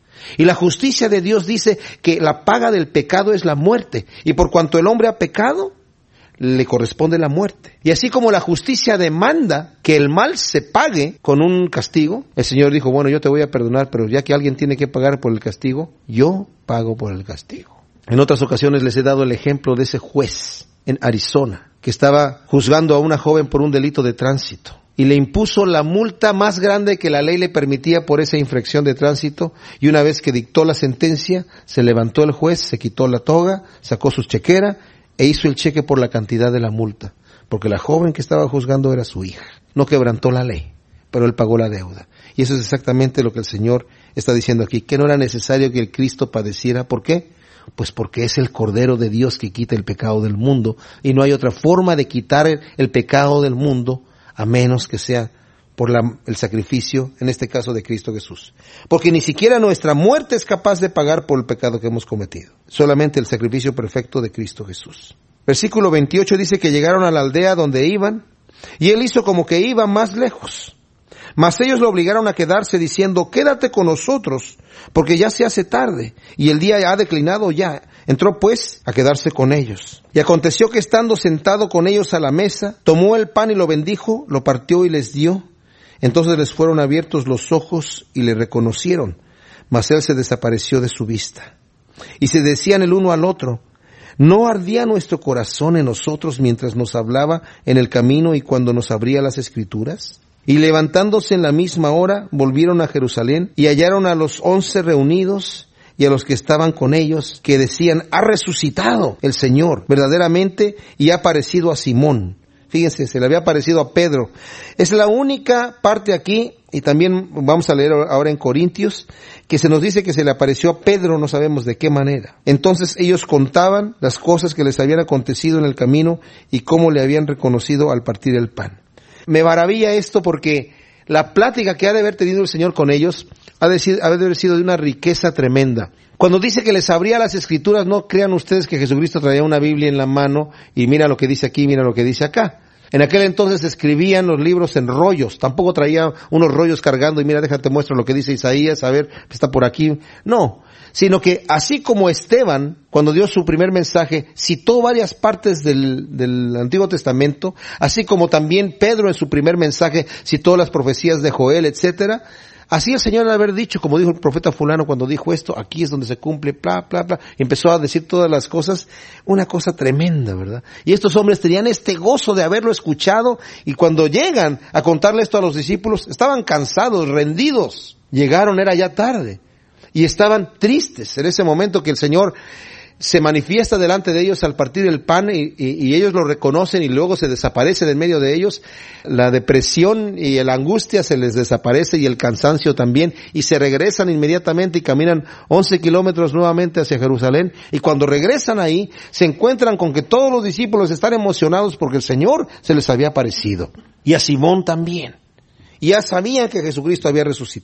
Speaker 1: Y la justicia de Dios dice que la paga del pecado es la muerte. Y por cuanto el hombre ha pecado, le corresponde la muerte. Y así como la justicia demanda que el mal se pague con un castigo, el Señor dijo, bueno, yo te voy a perdonar, pero ya que alguien tiene que pagar por el castigo, yo pago por el castigo. En otras ocasiones les he dado el ejemplo de ese juez en Arizona, que estaba juzgando a una joven por un delito de tránsito. Y le impuso la multa más grande que la ley le permitía por esa infracción de tránsito. Y una vez que dictó la sentencia, se levantó el juez, se quitó la toga, sacó su chequera e hizo el cheque por la cantidad de la multa, porque la joven que estaba juzgando era su hija. No quebrantó la ley, pero él pagó la deuda. Y eso es exactamente lo que el Señor está diciendo aquí, que no era necesario que el Cristo padeciera. ¿Por qué? Pues porque es el Cordero de Dios que quita el pecado del mundo, y no hay otra forma de quitar el pecado del mundo a menos que sea por el sacrificio, en este caso de Cristo Jesús. Porque ni siquiera nuestra muerte es capaz de pagar por el pecado que hemos cometido. Solamente el sacrificio perfecto de Cristo Jesús. Versículo 28 dice que llegaron a la aldea donde iban, y él hizo como que iba más lejos. Mas ellos lo obligaron a quedarse diciendo, quédate con nosotros, porque ya se hace tarde, y el día ha declinado ya. Entró pues a quedarse con ellos. Y aconteció que estando sentado con ellos a la mesa, tomó el pan y lo bendijo, lo partió y les dio. Entonces les fueron abiertos los ojos y le reconocieron, mas él se desapareció de su vista. Y se decían el uno al otro, ¿no ardía nuestro corazón en nosotros mientras nos hablaba en el camino y cuando nos abría las Escrituras? Y levantándose en la misma hora, volvieron a Jerusalén y hallaron a los 11 reunidos y a los que estaban con ellos, que decían, ha resucitado el Señor verdaderamente y ha aparecido a Simón. Fíjense, se le había aparecido a Pedro. Es la única parte aquí, y también vamos a leer ahora en Corintios, que se nos dice que se le apareció a Pedro, no sabemos de qué manera. Entonces ellos contaban las cosas que les habían acontecido en el camino y cómo le habían reconocido al partir el pan. Me maravilla esto porque la plática que ha de haber tenido el Señor con ellos ha de haber sido de una riqueza tremenda. Cuando dice que les abría las Escrituras, no crean ustedes que Jesucristo traía una Biblia en la mano y mira lo que dice aquí, mira lo que dice acá. En aquel entonces escribían los libros en rollos, tampoco traía unos rollos cargando y mira, déjate muestro lo que dice Isaías, a ver, está por aquí. No, sino que así como Esteban, cuando dio su primer mensaje, citó varias partes del Antiguo Testamento, así como también Pedro en su primer mensaje citó las profecías de Joel, etcétera. Así el Señor, al haber dicho, como dijo el profeta fulano cuando dijo esto, aquí es donde se cumple, bla, bla, bla, y empezó a decir todas las cosas, una cosa tremenda, ¿verdad? Y estos hombres tenían este gozo de haberlo escuchado, y cuando llegan a contarle esto a los discípulos, estaban cansados, rendidos, llegaron, era ya tarde, y estaban tristes en ese momento que el Señor se manifiesta delante de ellos al partir el pan y ellos lo reconocen y luego se desaparece de en medio de ellos. La depresión y la angustia se les desaparece y el cansancio también y se regresan inmediatamente y caminan 11 kilómetros nuevamente hacia Jerusalén y cuando regresan ahí se encuentran con que todos los discípulos están emocionados porque el Señor se les había aparecido y a Simón también. Y ya sabían que Jesucristo había resucitado.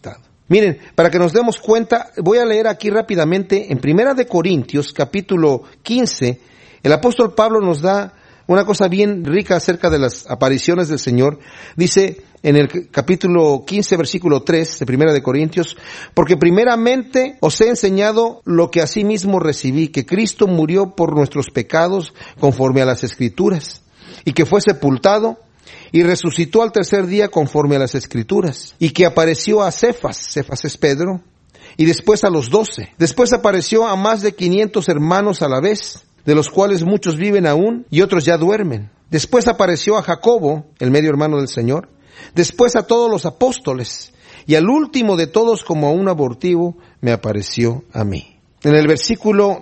Speaker 1: Miren, para que nos demos cuenta, voy a leer aquí rápidamente en 1 de Corintios, capítulo 15, el apóstol Pablo nos da una cosa bien rica acerca de las apariciones del Señor. Dice en el capítulo 15, versículo 3 de 1 de Corintios, porque primeramente os he enseñado lo que asimismo recibí, que Cristo murió por nuestros pecados conforme a las Escrituras, y que fue sepultado, y resucitó al tercer día conforme a las Escrituras, y que apareció a Cefas es Pedro, y después a los 12. Después apareció a más de 500 hermanos a la vez, de los cuales muchos viven aún y otros ya duermen. Después apareció a Jacobo, el medio hermano del Señor, después a todos los apóstoles, y al último de todos, como a un abortivo, me apareció a mí. En el versículo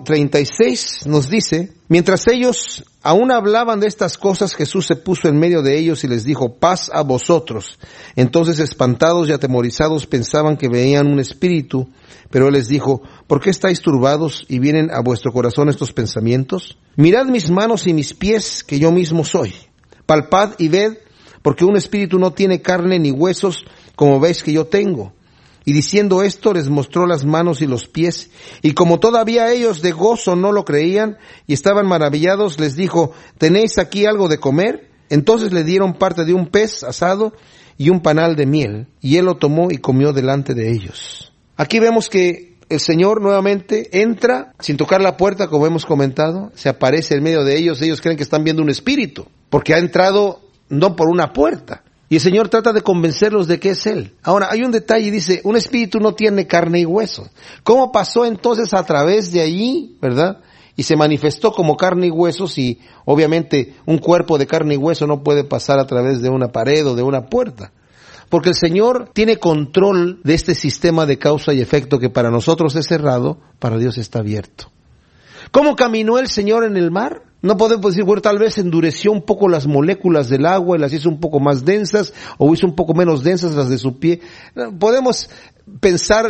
Speaker 1: 36 nos dice, mientras ellos aún hablaban de estas cosas, Jesús se puso en medio de ellos y les dijo, paz a vosotros. Entonces, espantados y atemorizados, pensaban que veían un espíritu, pero Él les dijo, ¿por qué estáis turbados y vienen a vuestro corazón estos pensamientos? Mirad mis manos y mis pies, que yo mismo soy. Palpad y ved, porque un espíritu no tiene carne ni huesos, como veis que yo tengo. Y diciendo esto, les mostró las manos y los pies. Y como todavía ellos de gozo no lo creían y estaban maravillados, les dijo, ¿tenéis aquí algo de comer? Entonces le dieron parte de un pez asado y un panal de miel. Y Él lo tomó y comió delante de ellos. Aquí vemos que el Señor nuevamente entra sin tocar la puerta, como hemos comentado. Se aparece en medio de ellos. Ellos creen que están viendo un espíritu, porque ha entrado no por una puerta. Y el Señor trata de convencerlos de que es Él. Ahora, hay un detalle, dice, un espíritu no tiene carne y hueso. ¿Cómo pasó entonces a través de allí, verdad? Y se manifestó como carne y huesos, y obviamente un cuerpo de carne y hueso no puede pasar a través de una pared o de una puerta. Porque el Señor tiene control de este sistema de causa y efecto que para nosotros es cerrado, para Dios está abierto. ¿Cómo caminó el Señor en el mar? No podemos decir, bueno, tal vez endureció un poco las moléculas del agua y las hizo un poco más densas, o hizo un poco menos densas las de su pie. Podemos pensar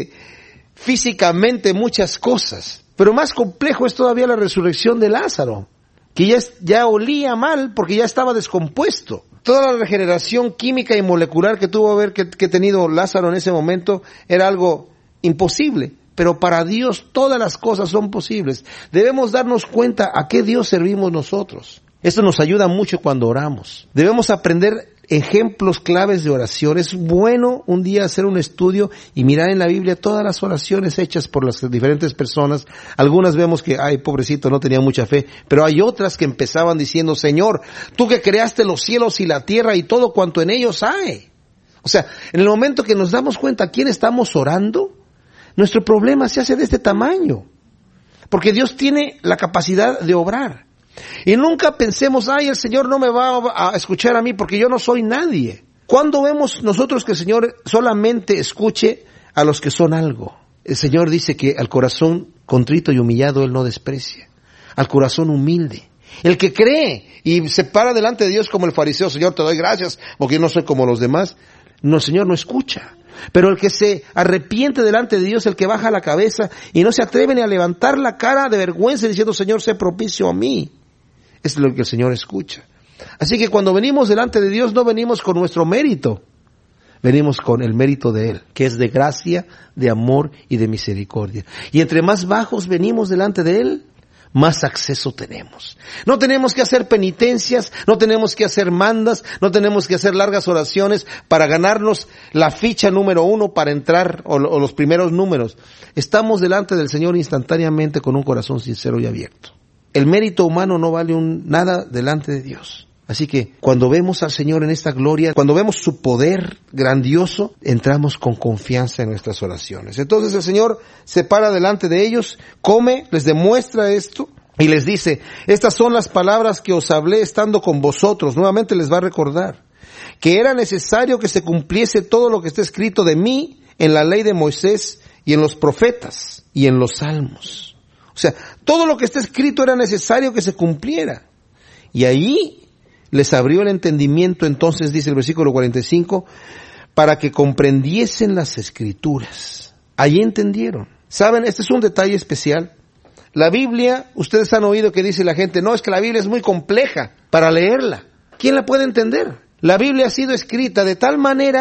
Speaker 1: físicamente muchas cosas, pero más complejo es todavía la resurrección de Lázaro, que ya olía mal porque ya estaba descompuesto. Toda la regeneración química y molecular que tuvo que tenido Lázaro en ese momento era algo imposible. Pero para Dios todas las cosas son posibles. Debemos darnos cuenta a qué Dios servimos nosotros. Esto nos ayuda mucho cuando oramos. Debemos aprender ejemplos claves de oración. Es bueno un día hacer un estudio y mirar en la Biblia todas las oraciones hechas por las diferentes personas. Algunas vemos que, ay, pobrecito, no tenía mucha fe. Pero hay otras que empezaban diciendo, Señor, tú que creaste los cielos y la tierra y todo cuanto en ellos hay. O sea, en el momento que nos damos cuenta a quién estamos orando, nuestro problema se hace de este tamaño, porque Dios tiene la capacidad de obrar. Y nunca pensemos, ay, el Señor no me va a escuchar a mí porque yo no soy nadie. ¿Cuándo vemos nosotros que el Señor solamente escuche a los que son algo? El Señor dice que al corazón contrito y humillado Él no desprecia, al corazón humilde. El que cree y se para delante de Dios como el fariseo, Señor, te doy gracias porque yo no soy como los demás. No, el Señor no escucha. Pero el que se arrepiente delante de Dios, el que baja la cabeza y no se atreve ni a levantar la cara de vergüenza diciendo, Señor, sé propicio a mí, es lo que el Señor escucha. Así que cuando venimos delante de Dios no venimos con nuestro mérito, venimos con el mérito de Él, que es de gracia, de amor y de misericordia. Y entre más bajos venimos delante de Él, más acceso tenemos. No tenemos que hacer penitencias, no tenemos que hacer mandas, no tenemos que hacer largas oraciones para ganarnos la ficha número 1 para entrar, o los primeros números. Estamos delante del Señor instantáneamente con un corazón sincero y abierto. El mérito humano no vale nada delante de Dios. Así que cuando vemos al Señor en esta gloria, cuando vemos su poder grandioso, entramos con confianza en nuestras oraciones. Entonces el Señor se para delante de ellos, come, les demuestra esto y les dice, estas son las palabras que os hablé estando con vosotros. Nuevamente les va a recordar que era necesario que se cumpliese todo lo que está escrito de mí en la ley de Moisés y en los profetas y en los salmos. O sea, todo lo que está escrito era necesario que se cumpliera. Y ahí les abrió el entendimiento, entonces dice el versículo 45, para que comprendiesen las Escrituras. Allí entendieron. ¿Saben? Este es un detalle especial. La Biblia, ustedes han oído que dice la gente, no, es que la Biblia es muy compleja para leerla. ¿Quién la puede entender? La Biblia ha sido escrita de tal manera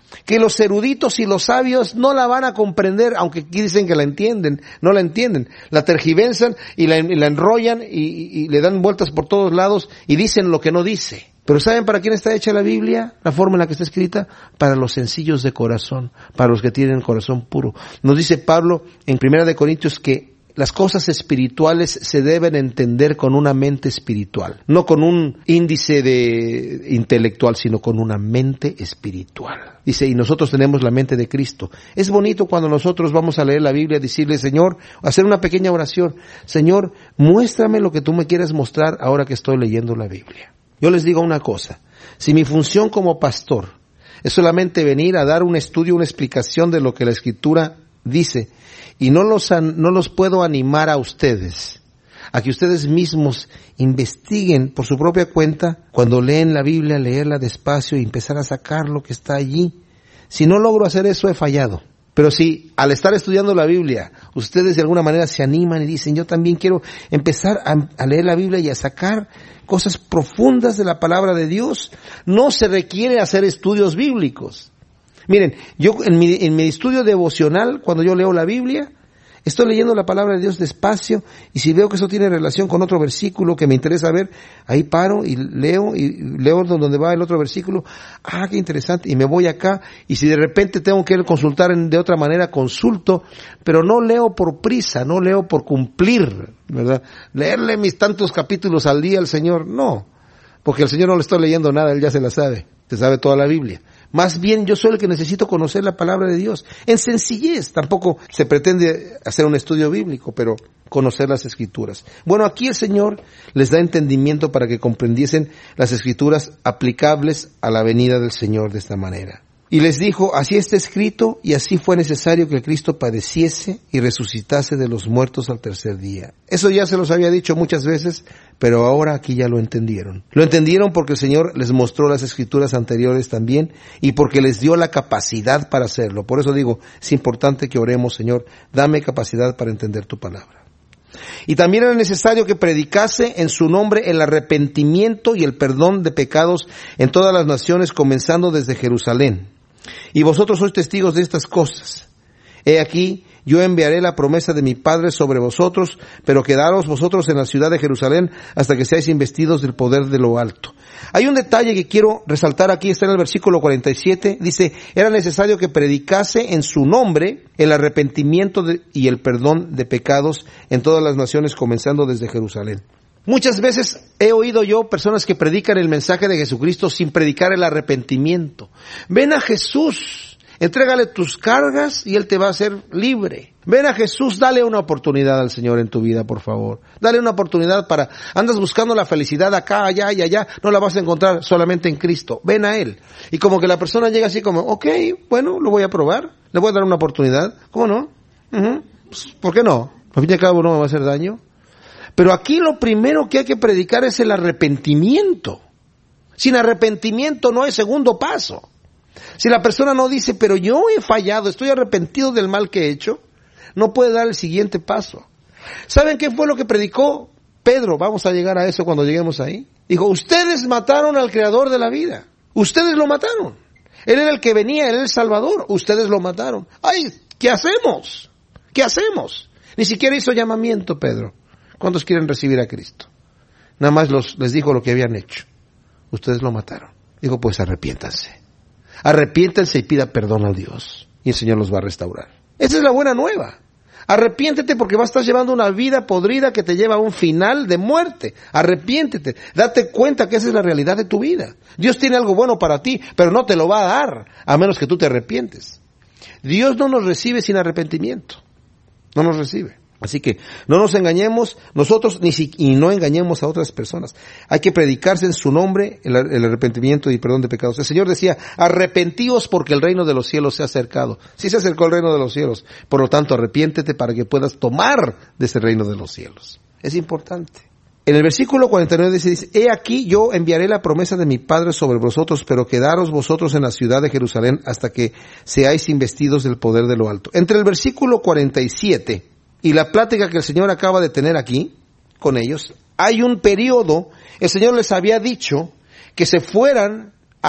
Speaker 1: que los eruditos y los sabios no la van a comprender, aunque aquí dicen que la entienden, no la entienden. La tergiversan y la enrollan y le dan vueltas por todos lados y dicen lo que no dice. Pero ¿saben para quién está hecha la Biblia? La forma en la que está escrita, para los sencillos de corazón, para los que tienen corazón puro. Nos dice Pablo en 1 Corintios que las cosas espirituales se deben entender con una mente espiritual, no con un índice de intelectual, sino con una mente espiritual. Dice, y nosotros tenemos la mente de Cristo. Es bonito cuando nosotros vamos a leer la Biblia, decirle, Señor, hacer una pequeña oración. Señor, muéstrame lo que tú me quieres mostrar ahora que estoy leyendo la Biblia. Yo les digo una cosa, si mi función como pastor es solamente venir a dar un estudio, una explicación de lo que la Escritura dice, y no los puedo animar a ustedes, a que ustedes mismos investiguen por su propia cuenta, cuando leen la Biblia, leerla despacio y empezar a sacar lo que está allí. Si no logro hacer eso, he fallado. Pero si al estar estudiando la Biblia, ustedes de alguna manera se animan y dicen, yo también quiero empezar a leer la Biblia y a sacar cosas profundas de la palabra de Dios, no se requiere hacer estudios bíblicos. Miren, yo en mi estudio devocional, cuando yo leo la Biblia, estoy leyendo la palabra de Dios despacio, y si veo que eso tiene relación con otro versículo que me interesa ver, ahí paro y leo donde va el otro versículo. Ah, qué interesante, y me voy acá, y si de repente tengo que consultar de otra manera, consulto, pero no leo por prisa, no leo por cumplir, ¿verdad? Leerle mis tantos capítulos al día al Señor, no, porque al Señor no le estoy leyendo nada, Él ya se la sabe, se sabe toda la Biblia. Más bien yo soy el que necesito conocer la palabra de Dios. En sencillez, tampoco se pretende hacer un estudio bíblico, pero conocer las Escrituras. Bueno, aquí el Señor les da entendimiento para que comprendiesen las Escrituras aplicables a la venida del Señor de esta manera. Y les dijo, así está escrito, y así fue necesario que el Cristo padeciese y resucitase de los muertos al tercer día. Eso ya se los había dicho muchas veces, pero ahora aquí ya lo entendieron. Lo entendieron porque el Señor les mostró las Escrituras anteriores también, y porque les dio la capacidad para hacerlo. Por eso digo, es importante que oremos, Señor, dame capacidad para entender tu palabra. Y también era necesario que predicase en su nombre el arrepentimiento y el perdón de pecados en todas las naciones, comenzando desde Jerusalén. Y vosotros sois testigos de estas cosas. He aquí, yo enviaré la promesa de mi Padre sobre vosotros, pero quedaros vosotros en la ciudad de Jerusalén hasta que seáis investidos del poder de lo alto. Hay un detalle que quiero resaltar aquí, está en el versículo 47, dice, era necesario que predicase en su nombre el arrepentimiento y el perdón de pecados en todas las naciones, comenzando desde Jerusalén. Muchas veces he oído yo personas que predican el mensaje de Jesucristo sin predicar el arrepentimiento. Ven a Jesús, entrégale tus cargas y Él te va a hacer libre. Ven a Jesús, dale una oportunidad al Señor en tu vida, por favor. Dale una oportunidad andas buscando la felicidad acá, allá y allá, no la vas a encontrar solamente en Cristo. Ven a Él. Y como que la persona llega así como, ok, bueno, lo voy a probar, le voy a dar una oportunidad. ¿Cómo no? Pues, ¿por qué no? Al fin y al cabo no me va a hacer daño. Pero aquí lo primero que hay que predicar es el arrepentimiento. Sin arrepentimiento no hay segundo paso. Si la persona no dice, pero yo he fallado, estoy arrepentido del mal que he hecho, no puede dar el siguiente paso. ¿Saben qué fue lo que predicó Pedro? Vamos a llegar a eso cuando lleguemos ahí. Dijo, ustedes mataron al creador de la vida. Ustedes lo mataron. Él era el que venía, él era el Salvador. Ustedes lo mataron. ¡Ay! ¿Qué hacemos? ¿Qué hacemos? Ni siquiera hizo llamamiento Pedro. ¿Cuántos quieren recibir a Cristo? Nada más les dijo lo que habían hecho. Ustedes lo mataron. Dijo, pues arrepiéntanse. Arrepiéntanse y pida perdón a Dios. Y el Señor los va a restaurar. Esa es la buena nueva. Arrepiéntete porque vas a estar llevando una vida podrida que te lleva a un final de muerte. Arrepiéntete. Date cuenta que esa es la realidad de tu vida. Dios tiene algo bueno para ti, pero no te lo va a dar a menos que tú te arrepientes. Dios no nos recibe sin arrepentimiento. No nos recibe. Así que no nos engañemos nosotros y no engañemos a otras personas. Hay que predicarse en su nombre el arrepentimiento y perdón de pecados. El Señor decía, arrepentíos porque el reino de los cielos se ha acercado. Sí se acercó el reino de los cielos. Por lo tanto, arrepiéntete para que puedas tomar de ese reino de los cielos. Es importante. En el versículo 49 dice, he aquí yo enviaré la promesa de mi Padre sobre vosotros, pero quedaros vosotros en la ciudad de Jerusalén hasta que seáis investidos del poder de lo alto. Entre el versículo 47 y la plática que el Señor acaba de tener aquí con ellos, hay un periodo. El Señor les había dicho que se fueran a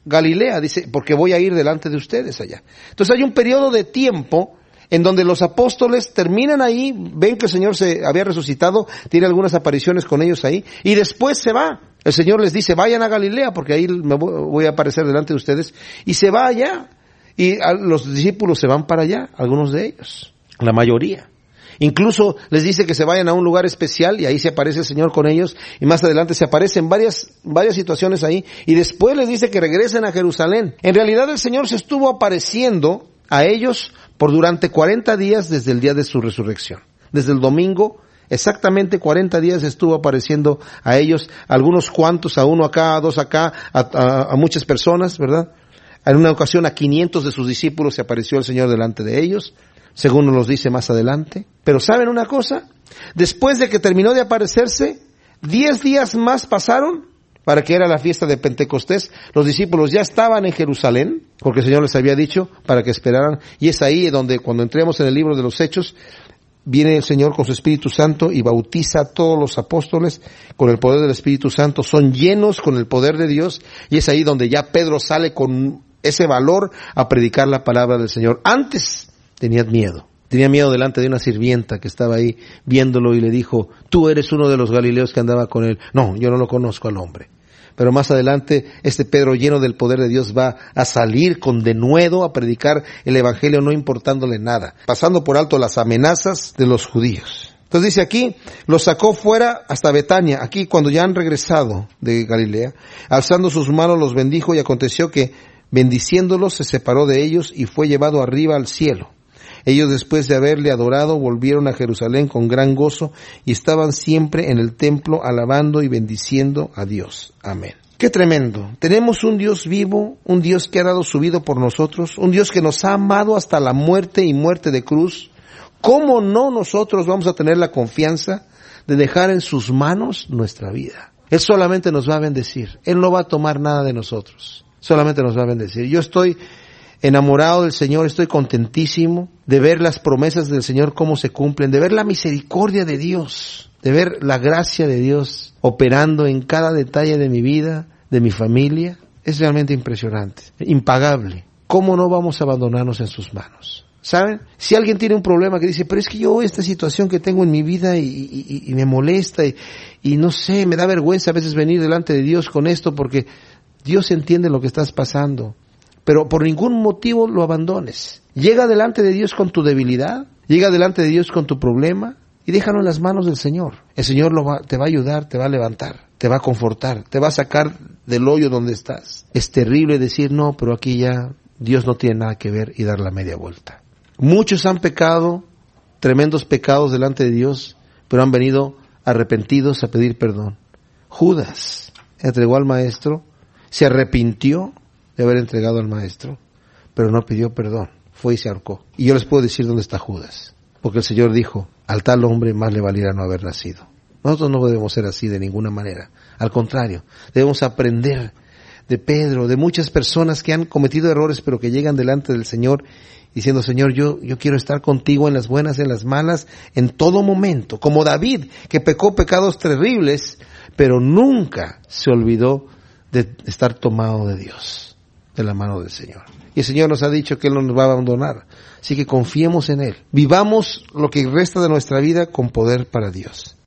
Speaker 1: Galilea, dice, porque voy a ir delante de ustedes allá. Entonces hay un periodo de tiempo en donde los apóstoles terminan ahí, ven que el Señor se había resucitado, tiene algunas apariciones con ellos ahí, y después se va. El Señor les dice, vayan a Galilea, porque ahí me voy a aparecer delante de ustedes, y se va allá. Y los discípulos se van para allá, algunos de ellos, la mayoría. Incluso les dice que se vayan a un lugar especial y ahí se aparece el Señor con ellos y más adelante se aparecen varias situaciones ahí y después les dice que regresen a Jerusalén. En realidad el Señor se estuvo apareciendo a ellos por durante 40 días desde el día de su resurrección. Desde el domingo, exactamente 40 días estuvo apareciendo a ellos, algunos cuantos, a uno acá, a dos acá, a muchas personas, ¿verdad? En una ocasión a 500 de sus discípulos se apareció el Señor delante de ellos, según nos dice más adelante. Pero ¿saben una cosa? Después de que terminó de aparecerse, 10 días más pasaron para que era la fiesta de Pentecostés. Los discípulos ya estaban en Jerusalén, porque el Señor les había dicho para que esperaran. Y es ahí donde cuando entremos en el libro de los Hechos, viene el Señor con su Espíritu Santo y bautiza a todos los apóstoles con el poder del Espíritu Santo. Son llenos con el poder de Dios y es ahí donde ya Pedro sale con ese valor a predicar la palabra del Señor. Antes tenía miedo delante de una sirvienta que estaba ahí viéndolo y le dijo, tú eres uno de los galileos que andaba con él. No, yo no lo conozco al hombre. Pero más adelante, este Pedro, lleno del poder de Dios, va a salir con denuedo a predicar el evangelio, no importándole nada, pasando por alto las amenazas de los judíos. Entonces dice aquí, los sacó fuera hasta Betania. Aquí cuando ya han regresado de Galilea, alzando sus manos los bendijo y aconteció que bendiciéndolos se separó de ellos y fue llevado arriba al cielo. Ellos después de haberle adorado volvieron a Jerusalén con gran gozo y estaban siempre en el templo alabando y bendiciendo a Dios. Amén. Qué tremendo. Tenemos un Dios vivo, un Dios que ha dado su vida por nosotros, un Dios que nos ha amado hasta la muerte y muerte de cruz. ¿Cómo no nosotros vamos a tener la confianza de dejar en sus manos nuestra vida? Él solamente nos va a bendecir. Él no va a tomar nada de nosotros. Solamente nos va a bendecir. Yo estoy enamorado del Señor, estoy contentísimo de ver las promesas del Señor cómo se cumplen, de ver la misericordia de Dios, de ver la gracia de Dios operando en cada detalle de mi vida, de mi familia. Es realmente impresionante, impagable. ¿Cómo no vamos a abandonarnos en sus manos? ¿Saben? Si alguien tiene un problema que dice, pero es que yo esta situación que tengo en mi vida y me molesta y no sé, me da vergüenza a veces venir delante de Dios con esto porque Dios entiende lo que estás pasando. Pero por ningún motivo lo abandones. Llega delante de Dios con tu debilidad, llega delante de Dios con tu problema y déjalo en las manos del Señor. El Señor te va a ayudar, te va a levantar, te va a confortar, te va a sacar del hoyo donde estás. Es terrible decir, no, pero aquí ya Dios no tiene nada que ver y dar la media vuelta. Muchos han pecado, tremendos pecados delante de Dios, pero han venido arrepentidos a pedir perdón. Judas entregó al Maestro, se arrepintió de haber entregado al Maestro, pero no pidió perdón, fue y se ahorcó. Y yo les puedo decir dónde está Judas, porque el Señor dijo, al tal hombre más le valiera no haber nacido. Nosotros no debemos ser así de ninguna manera, al contrario, debemos aprender de Pedro, de muchas personas que han cometido errores, pero que llegan delante del Señor, diciendo, Señor, yo quiero estar contigo en las buenas, en las malas, en todo momento, como David, que pecó pecados terribles, pero nunca se olvidó de estar tomado de Dios, de la mano del Señor. Y el Señor nos ha dicho que Él no nos va a abandonar. Así que confiemos en Él. Vivamos lo que resta de nuestra vida con poder para Dios.